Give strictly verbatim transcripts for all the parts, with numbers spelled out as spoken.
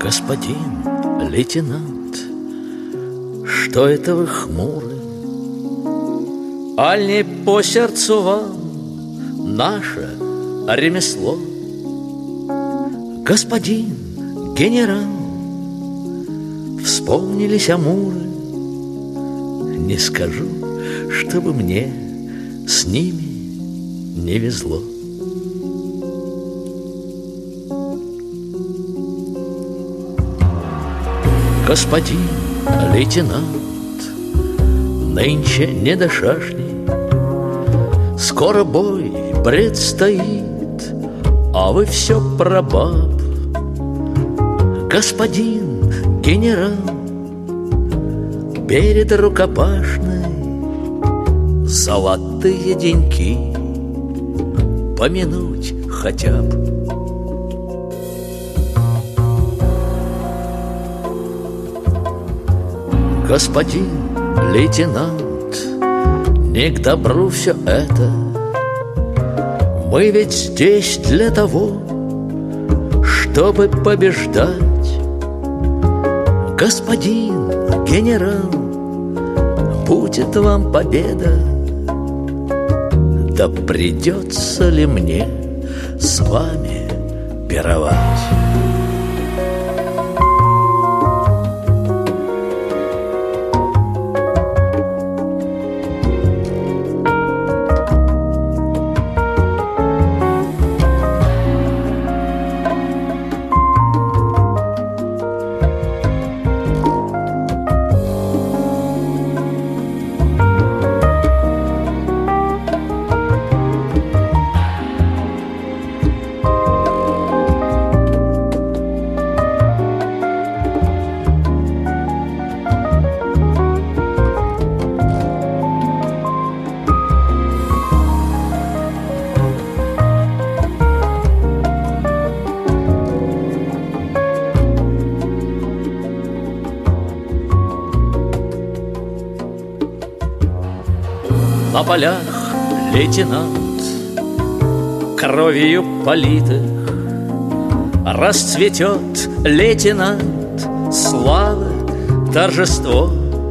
Господин лейтенант, что это вы хмуры? Аль не по сердцу вам наше ремесло? Господин генерал, вспомнились амуры. Не скажу, чтобы мне с ними не везло. Господин лейтенант, нынче не до шашни, скоро бой предстоит, а вы все про баб. Господин генерал, перед рукопашной золотые деньки помянуть хотя бы. Господин лейтенант, не к добру все это. Мы ведь здесь для того, чтобы побеждать. Господин генерал, будет вам победа. Да придется ли мне с вами пировать? На полях, лейтенант, кровью политых расцветет, лейтенант, славы торжество.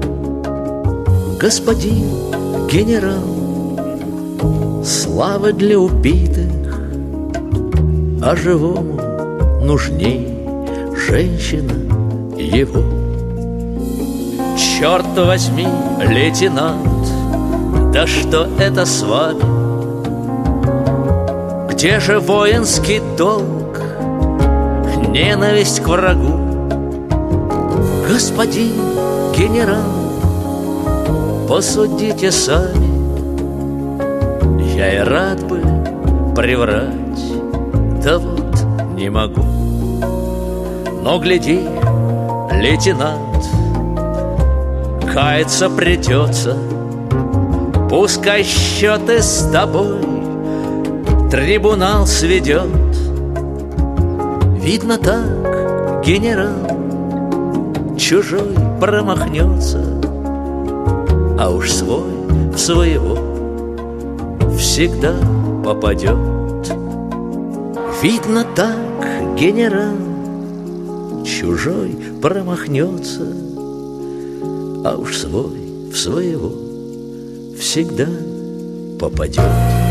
Господин генерал, слава для убитых, а живому нужней женщина его. Черт возьми, лейтенант, да что это с вами? Где же воинский долг, ненависть к врагу? Господин генерал, посудите сами. Я и рад бы приврать, да вот не могу. Но гляди, лейтенант, каяться придется. Пускай счеты с тобой трибунал сведет. Видно так, генерал, чужой промахнется, а уж свой в своего всегда попадет. Видно так, генерал, чужой промахнется, а уж свой в своего всегда попадет.